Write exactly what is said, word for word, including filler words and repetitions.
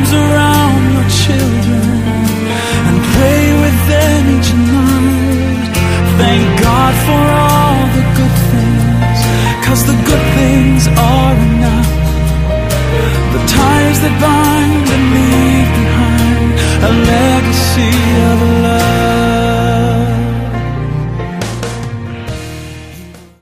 arms around your children and pray with them each night. Thank God for all the good things, 'cause the good things are enough. The ties that bind